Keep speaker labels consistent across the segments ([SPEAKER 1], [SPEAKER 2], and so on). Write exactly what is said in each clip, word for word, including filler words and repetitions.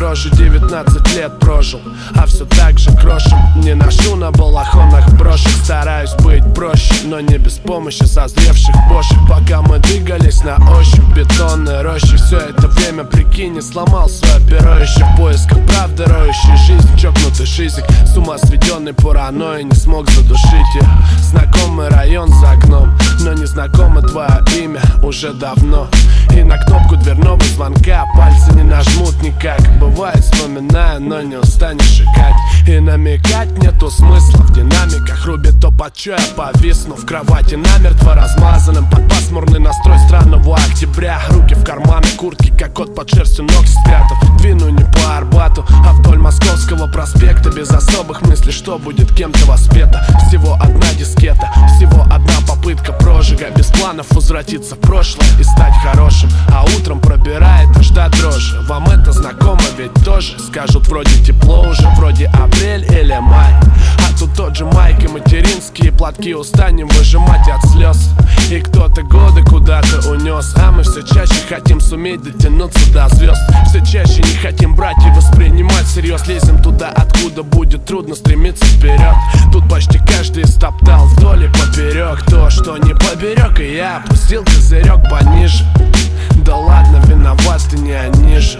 [SPEAKER 1] дрожи. Девятнадцать лет прожил, а все так же крошим. Не ношу на балахонах брошек. Стараюсь быть проще, но не без помощи созревших бошек. Пока мы двигались на ощупь бетонной рощи, все это время, прикинь, не сломал свое перо еще в поисках правды, роющей жизнь. Чокнутый шизик, с ума сведенный паранойей, не смог задушить ее. Знакомый район за окном, но незнакомо твое имя уже давно. И на кнопку дверного звонка пальцы не нажмут никак. Бывает, вспоминаю, но не устанешь икать. И намекать нету смысла в динамиках. Рубит то, под чё я повисну в кровати намертво размазанным под пасмурный настрой странного октября. Руки в карманы куртки, как кот под шерстью ног спрятав. Двину не по Арбату, а вдоль Московского проспекта. Без особых мыслей, что будет кем-то воспета. Всего одна дискета, всего одна попытка прожига. Без планов возвратиться в прошлое и стать хорошим. А утром пробирает аж до дрожи. Вам это знакомо ведь тоже? Скажут, вроде тепло уже, вроде апрель или май. А тут тот же майк и материнские платки устанем выжимать от слез. И кто-то годы куда-то унес, а мы все чаще хотим суметь дотянуться до звезд. Все чаще не хотим брать и воспринимать всерьез. Лезем туда, откуда будет трудно стремиться вперед. Тут почти каждый стоптал вдоль и поперек то, что не поберег, и я опустил козырек пониже. Да ладно, виноваты не они же.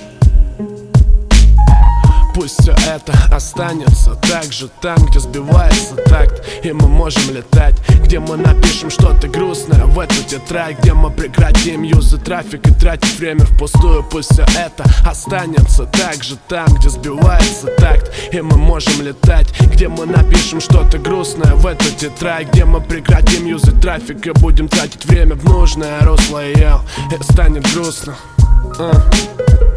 [SPEAKER 1] Пусть все это останется так же там, где сбивается такт, и мы можем летать. Где мы напишем что-то грустное в эту тетрадь. Где мы прекратим юзать трафик и тратить время впустую. Пусть все это останется так же там, где сбивается такт, и мы можем летать. Где мы напишем что-то грустное в эту тетрадь. Где мы прекратим юзать трафик и будем тратить время в нужное русло, и станет грустно. uh.